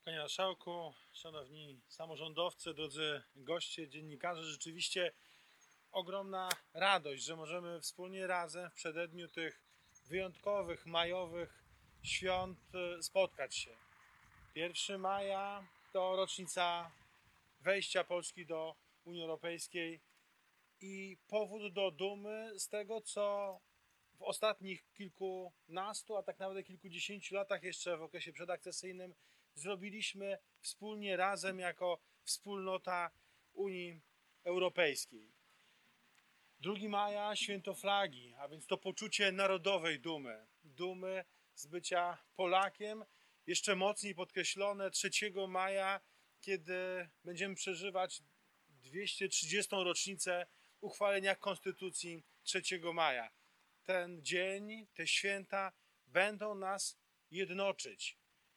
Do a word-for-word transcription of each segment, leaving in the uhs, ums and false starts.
Panie Marszałku, szanowni samorządowcy, drodzy goście, dziennikarze, rzeczywiście ogromna radość, że możemy wspólnie razem w przededniu tych wyjątkowych, majowych świąt spotkać się. pierwszego maja to rocznica wejścia Polski do Unii Europejskiej i powód do dumy z tego, co w ostatnich kilkunastu, a tak naprawdę kilkudziesięciu latach jeszcze w okresie przedakcesyjnym zrobiliśmy wspólnie, razem jako wspólnota Unii Europejskiej. drugiego maja święto flagi, a więc to poczucie narodowej dumy, dumy z bycia Polakiem, jeszcze mocniej podkreślone trzeciego maja, kiedy będziemy przeżywać dwieście trzydziestą rocznicę uchwalenia Konstytucji trzeciego maja. Ten dzień, te święta będą nas jednoczyć.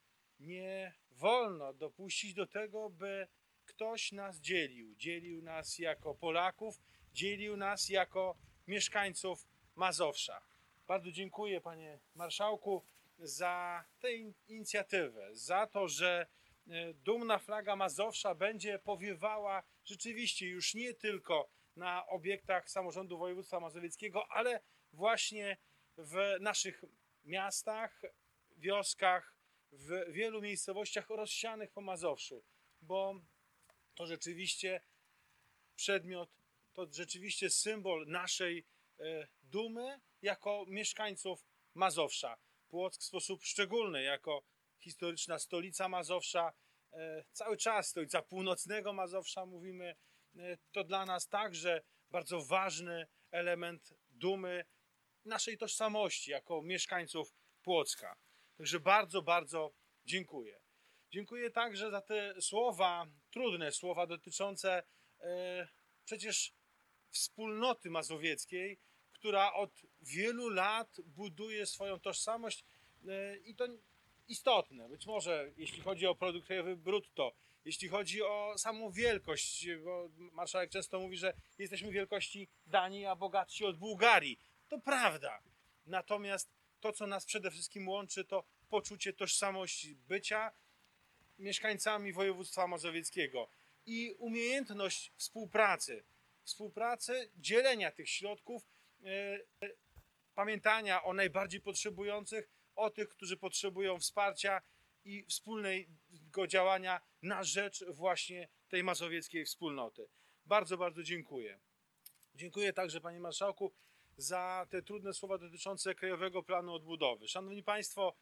Nie wolno dopuścić do tego, by ktoś nas dzielił. Dzielił nas jako Polaków, dzielił nas jako mieszkańców Mazowsza. Bardzo dziękuję, panie marszałku, za tę inicjatywę, za to, że dumna flaga Mazowsza będzie powiewała rzeczywiście już nie tylko na obiektach samorządu województwa mazowieckiego, ale właśnie w naszych miastach, wioskach, w wielu miejscowościach rozsianych po Mazowszu, bo to rzeczywiście przedmiot, to rzeczywiście symbol naszej dumy jako mieszkańców Mazowsza. Płock w sposób szczególny, jako historyczna stolica Mazowsza, cały czas stolica północnego Mazowsza mówimy, to dla nas także bardzo ważny element dumy, naszej tożsamości jako mieszkańców Płocka. Także bardzo, bardzo dziękuję. Dziękuję także za te słowa, trudne słowa dotyczące e, przecież wspólnoty mazowieckiej, która od wielu lat buduje swoją tożsamość e, i to istotne. Być może jeśli chodzi o produkt krajowy brutto, jeśli chodzi o samą wielkość, bo marszałek często mówi, że jesteśmy wielkości Danii, a bogatsi od Bułgarii. To prawda. Natomiast to, co nas przede wszystkim łączy, to poczucie tożsamości bycia mieszkańcami województwa mazowieckiego i umiejętność współpracy, współpracy, dzielenia tych środków, e, pamiętania o najbardziej potrzebujących, o tych, którzy potrzebują wsparcia i wspólnego działania na rzecz właśnie tej mazowieckiej wspólnoty. Bardzo, bardzo dziękuję. Dziękuję także, panie marszałku, za te trudne słowa dotyczące Krajowego Planu Odbudowy. Szanowni Państwo,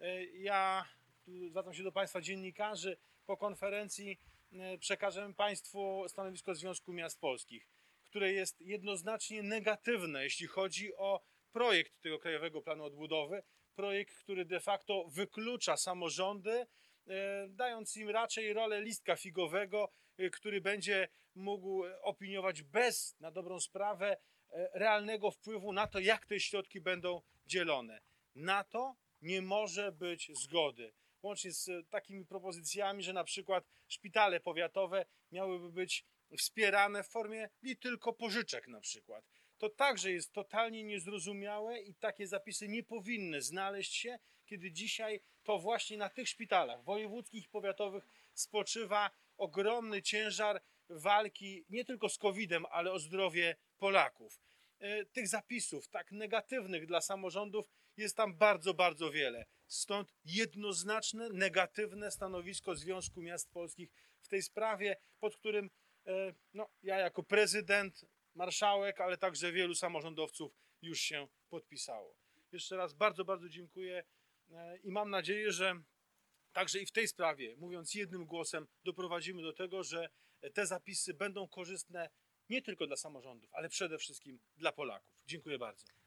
ja zwracam się do Państwa dziennikarzy. Po konferencji przekażemy Państwu stanowisko Związku Miast Polskich, które jest jednoznacznie negatywne, jeśli chodzi o projekt tego Krajowego Planu Odbudowy. Projekt, który de facto wyklucza samorządy, dając im raczej rolę listka figowego, który będzie mógł opiniować bez, na dobrą sprawę, realnego wpływu na to, jak te środki będą dzielone. Na to nie może być zgody. Łącznie z takimi propozycjami, że na przykład szpitale powiatowe miałyby być wspierane w formie nie tylko pożyczek na przykład. To także jest totalnie niezrozumiałe i takie zapisy nie powinny znaleźć się, kiedy dzisiaj to właśnie na tych szpitalach wojewódzkich i powiatowych spoczywa ogromny ciężar walki nie tylko z kowidem, ale o zdrowie Polaków. Tych zapisów tak negatywnych dla samorządów jest tam bardzo, bardzo wiele. Stąd jednoznaczne, negatywne stanowisko Związku Miast Polskich w tej sprawie, pod którym no, ja jako prezydent, marszałek, ale także wielu samorządowców już się podpisało. Jeszcze raz bardzo, bardzo dziękuję i mam nadzieję, że także i w tej sprawie, mówiąc jednym głosem, doprowadzimy do tego, że te zapisy będą korzystne nie tylko dla samorządów, ale przede wszystkim dla Polaków. Dziękuję bardzo.